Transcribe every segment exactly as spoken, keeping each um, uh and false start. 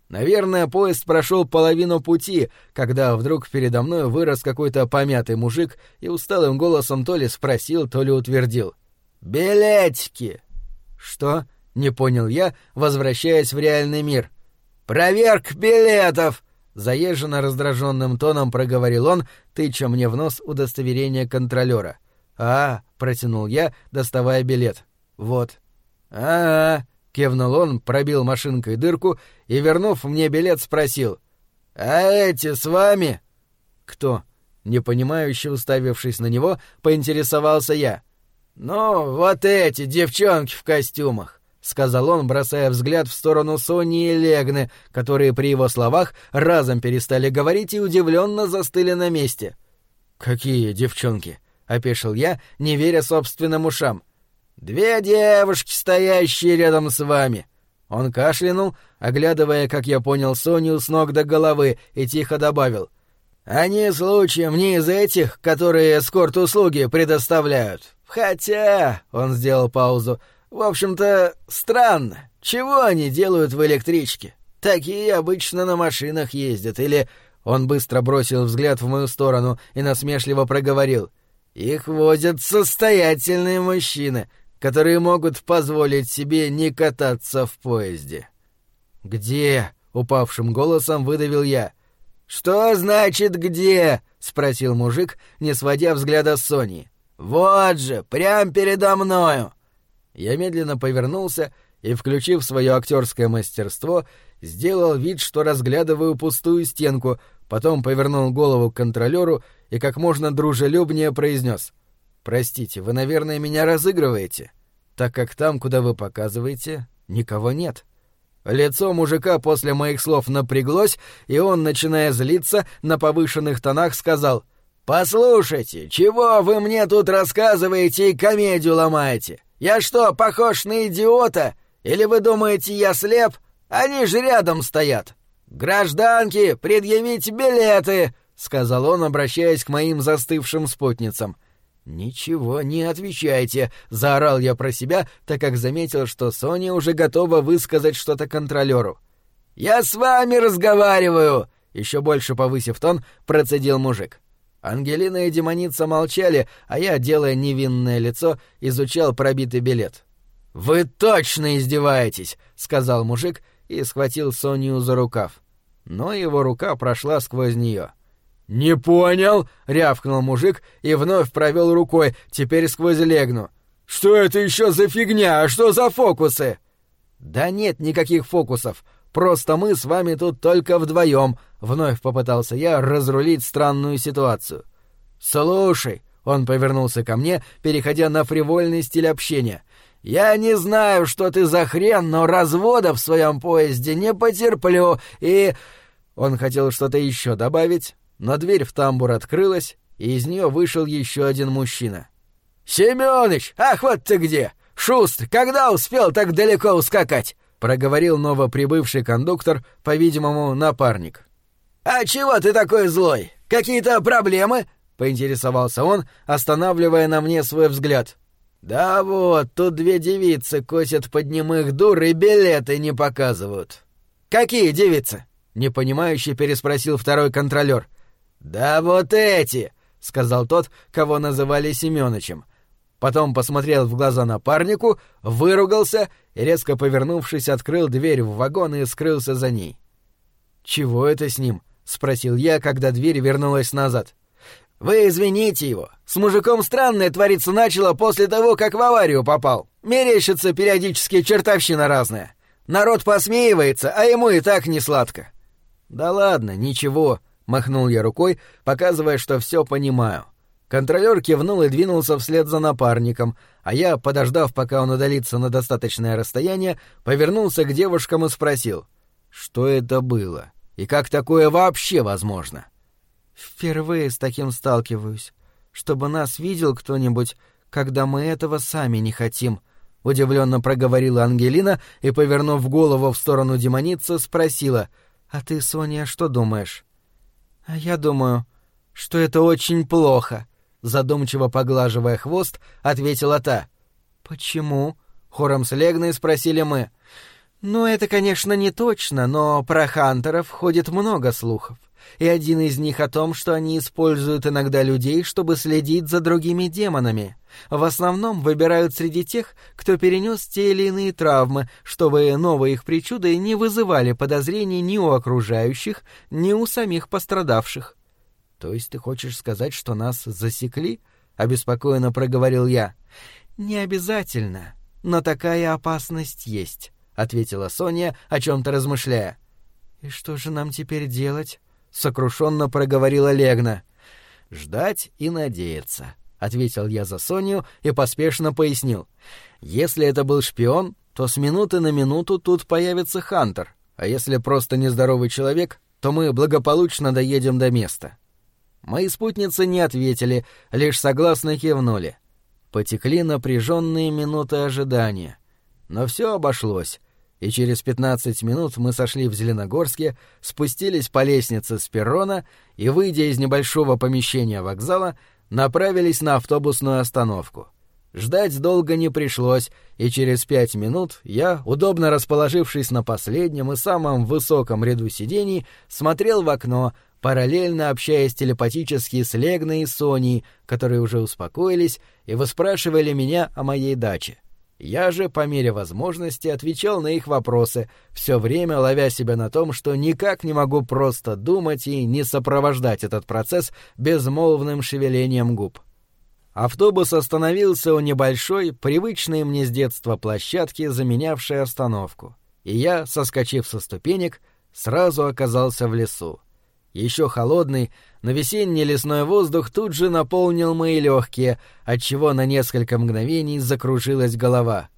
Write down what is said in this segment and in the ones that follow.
Наверное, поезд прошел половину пути, когда вдруг передо мной вырос какой-то помятый мужик и усталым голосом то ли спросил, то ли утвердил: «Билетики!» «Что?» — не понял я, возвращаясь в реальный мир. «Проверка билетов!» — заезженно раздраженным тоном проговорил он, тыча мне в нос удостоверение контролера. «А, — протянул я, доставая билет. «Вот». «А-а», — кивнул он, пробил машинкой дырку и, вернув мне билет, спросил: «А эти с вами?» «Кто?» — непонимающе уставившись на него, поинтересовался я. «Ну, вот эти девчонки в костюмах», — сказал он, бросая взгляд в сторону Сони и Легны, которые при его словах разом перестали говорить и удивленно застыли на месте. «Какие девчонки?» — опешил я, не веря собственным ушам. «Две девушки, стоящие рядом с вами». Он кашлянул, оглядывая, как я понял, Соню с ног до головы, и тихо добавил: «Они случаем не из этих, которые эскорт-услуги предоставляют. Хотя...» — он сделал паузу. «В общем-то, странно. Чего они делают в электричке? Такие обычно на машинах ездят. Или...» Он быстро бросил взгляд в мою сторону и насмешливо проговорил: «Их возят состоятельные мужчины, которые могут позволить себе не кататься в поезде». «Где?» — упавшим голосом выдавил я. «Что значит «где»?» — спросил мужик, не сводя взгляда с Сони. «Вот же, прямо передо мною!» Я медленно повернулся и, включив свое актерское мастерство, сделал вид, что разглядываю пустую стенку, потом повернул голову к контролеру и как можно дружелюбнее произнес: «Простите, вы, наверное, меня разыгрываете, так как там, куда вы показываете, никого нет». Лицо мужика после моих слов напряглось, и он, начиная злиться, на повышенных тонах сказал: «Послушайте, чего вы мне тут рассказываете и комедию ломаете? Я что, похож на идиота? Или вы думаете, я слеп? Они же рядом стоят. Гражданки, предъявите билеты!» — сказал он, обращаясь к моим застывшим спутницам. «Ничего не отвечайте», — заорал я про себя, так как заметил, что Соня уже готова высказать что-то контролеру. «Я с вами разговариваю!» — еще больше повысив тон, процедил мужик. Ангелина и демоница молчали, а я, делая невинное лицо, изучал пробитый билет. «Вы точно издеваетесь!» — сказал мужик и схватил Соню за рукав. Но его рука прошла сквозь нее. «Не понял!» — рявкнул мужик и вновь провел рукой, теперь сквозь Легну. «Что это еще за фигня? А что за фокусы?» «Да нет никаких фокусов. Просто мы с вами тут только вдвоем», — вновь попытался я разрулить странную ситуацию. «Слушай», — он повернулся ко мне, переходя на фривольный стиль общения, «я не знаю, что ты за хрен, но развода в своем поезде не потерплю, и...» Он хотел что-то еще добавить, но дверь в тамбур открылась, и из нее вышел еще один мужчина. «Семёныч, ах, вот ты где! Шустр, когда успел так далеко ускакать?» — проговорил новоприбывший кондуктор, по-видимому, напарник. «А чего ты такой злой? Какие-то проблемы?» — поинтересовался он, останавливая на мне свой взгляд. «Да вот, тут две девицы косят под немых дур и билеты не показывают». «Какие девицы?» — непонимающе переспросил второй контролер. «Да вот эти!» — сказал тот, кого называли Семёнычем. Потом посмотрел в глаза напарнику, выругался и, резко повернувшись, открыл дверь в вагон и скрылся за ней. «Чего это с ним?» — спросил я, когда дверь вернулась назад. «Вы извините его. С мужиком странное твориться начало после того, как в аварию попал. Мерещится периодически чертовщина разная. Народ посмеивается, а ему и так не сладко». «Да ладно, ничего», — махнул я рукой, показывая, что все понимаю. Контролер кивнул и двинулся вслед за напарником, а я, подождав, пока он удалится на достаточное расстояние, повернулся к девушкам и спросил: «Что это было? И как такое вообще возможно?» «Впервые с таким сталкиваюсь. Чтобы нас видел кто-нибудь, когда мы этого сами не хотим», — удивленно проговорила Ангелина и, повернув голову в сторону демоницы, спросила: «А ты, Соня, что думаешь?» «А я думаю, что это очень плохо», — задумчиво поглаживая хвост, ответила та. «Почему?» — хором с Легной спросили мы. «Ну, это, конечно, не точно, но про хантеров ходит много слухов. И один из них о том, что они используют иногда людей, чтобы следить за другими демонами. В основном выбирают среди тех, кто перенес те или иные травмы, чтобы новые их причуды не вызывали подозрений ни у окружающих, ни у самих пострадавших». «То есть ты хочешь сказать, что нас засекли?» — обеспокоенно проговорил я. «Не обязательно, но такая опасность есть», — ответила Соня, о чем-то размышляя. «И что же нам теперь делать?» — сокрушенно проговорила Легна. «Ждать и надеяться», — ответил я за Соню и поспешно пояснил. «Если это был шпион, то с минуты на минуту тут появится хантер, а если просто нездоровый человек, то мы благополучно доедем до места». Мои спутницы не ответили, лишь согласно кивнули. Потекли напряженные минуты ожидания. Но все обошлось, и через пятнадцать минут мы сошли в Зеленогорске, спустились по лестнице с перрона и, выйдя из небольшого помещения вокзала, направились на автобусную остановку. Ждать долго не пришлось, и через пять минут я, удобно расположившись на последнем и самом высоком ряду сидений, смотрел в окно, параллельно общаясь телепатически с Легной и Соней, которые уже успокоились и выспрашивали меня о моей даче. Я же, по мере возможности, отвечал на их вопросы, все время ловя себя на том, что никак не могу просто думать и не сопровождать этот процесс безмолвным шевелением губ. Автобус остановился у небольшой, привычной мне с детства площадки, заменявшей остановку, и я, соскочив со ступенек, сразу оказался в лесу. Еще холодный, но весенний лесной воздух тут же наполнил мои легкие, отчего на несколько мгновений закружилась голова.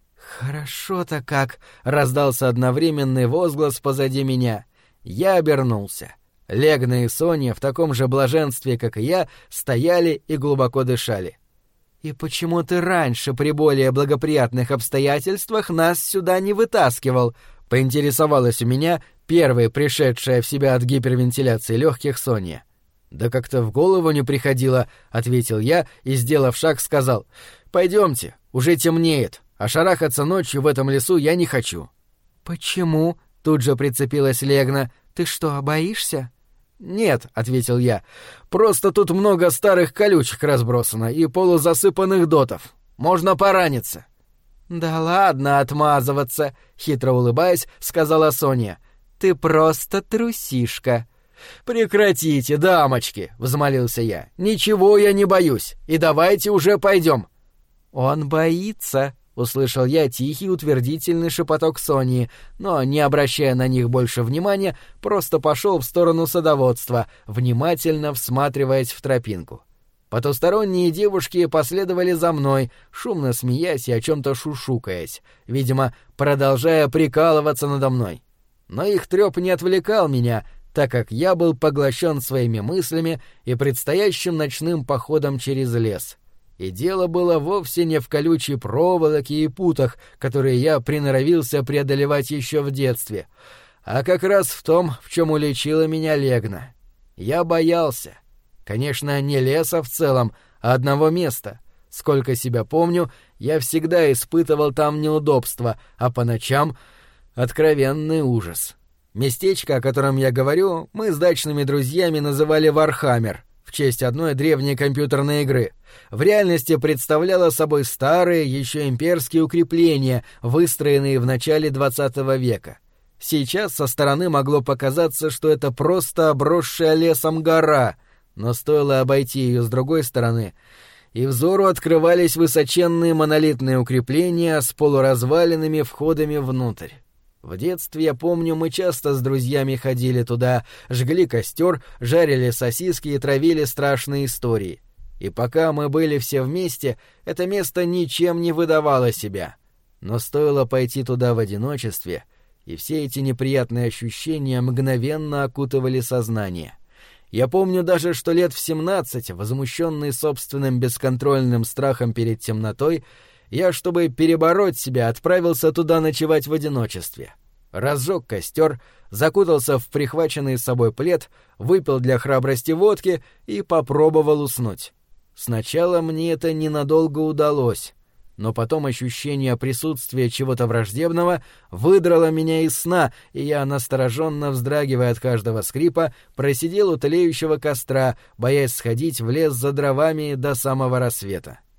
«Хорошо-то как!» — раздался одновременный возглас позади меня. Я обернулся. Легна и Соня в таком же блаженстве, как и я, стояли и глубоко дышали. «И почему ты раньше, при более благоприятных обстоятельствах, нас сюда не вытаскивал?» — поинтересовалась у меня первая пришедшая в себя от гипервентиляции легких Соня. «Да как-то в голову не приходило», — ответил я и, сделав шаг, сказал: «Пойдемте, уже темнеет, а шарахаться ночью в этом лесу я не хочу». «Почему?» — тут же прицепилась Легна. «Ты что, боишься?» «Нет», — ответил я, — «просто тут много старых колючек разбросано и полузасыпанных дотов. Можно пораниться». «Да ладно отмазываться», — хитро улыбаясь, сказала Соня. «Ты просто трусишка». «Прекратите, дамочки», — взмолился я. «Ничего я не боюсь, и давайте уже пойдем». «Он боится», — услышал я тихий утвердительный шепоток Сони, но, не обращая на них больше внимания, просто пошел в сторону садоводства, внимательно всматриваясь в тропинку. Потусторонние девушки последовали за мной, шумно смеясь и о чем-то шушукаясь, видимо, продолжая прикалываться надо мной. Но их треп не отвлекал меня, так как я был поглощен своими мыслями и предстоящим ночным походом через лес. И дело было вовсе не в колючей проволоке и путах, которые я приноровился преодолевать еще в детстве, а как раз в том, в чем уличила меня Легна. Я боялся. Конечно, не леса в целом, а одного места. Сколько себя помню, я всегда испытывал там неудобства, а по ночам — откровенный ужас. Местечко, о котором я говорю, мы с дачными друзьями называли Вархаммер, в честь одной древней компьютерной игры. В реальности представляло собой старые, еще имперские укрепления, выстроенные в начале двадцатого века. Сейчас со стороны могло показаться, что это просто обросшая лесом гора, но стоило обойти ее с другой стороны, и взору открывались высоченные монолитные укрепления с полуразваленными входами внутрь. В детстве, я помню, мы часто с друзьями ходили туда, жгли костер, жарили сосиски и травили страшные истории. И пока мы были все вместе, это место ничем не выдавало себя. Но стоило пойти туда в одиночестве, и все эти неприятные ощущения мгновенно окутывали сознание. Я помню даже, что лет в семнадцать, возмущенный собственным бесконтрольным страхом перед темнотой, я, чтобы перебороть себя, отправился туда ночевать в одиночестве. Разжег костер, закутался в прихваченный с собой плед, выпил для храбрости водки и попробовал уснуть. Сначала мне это ненадолго удалось, но потом ощущение присутствия чего-то враждебного выдрало меня из сна, и я, настороженно вздрагивая от каждого скрипа, просидел у тлеющего костра, боясь сходить в лес за дровами до самого рассвета.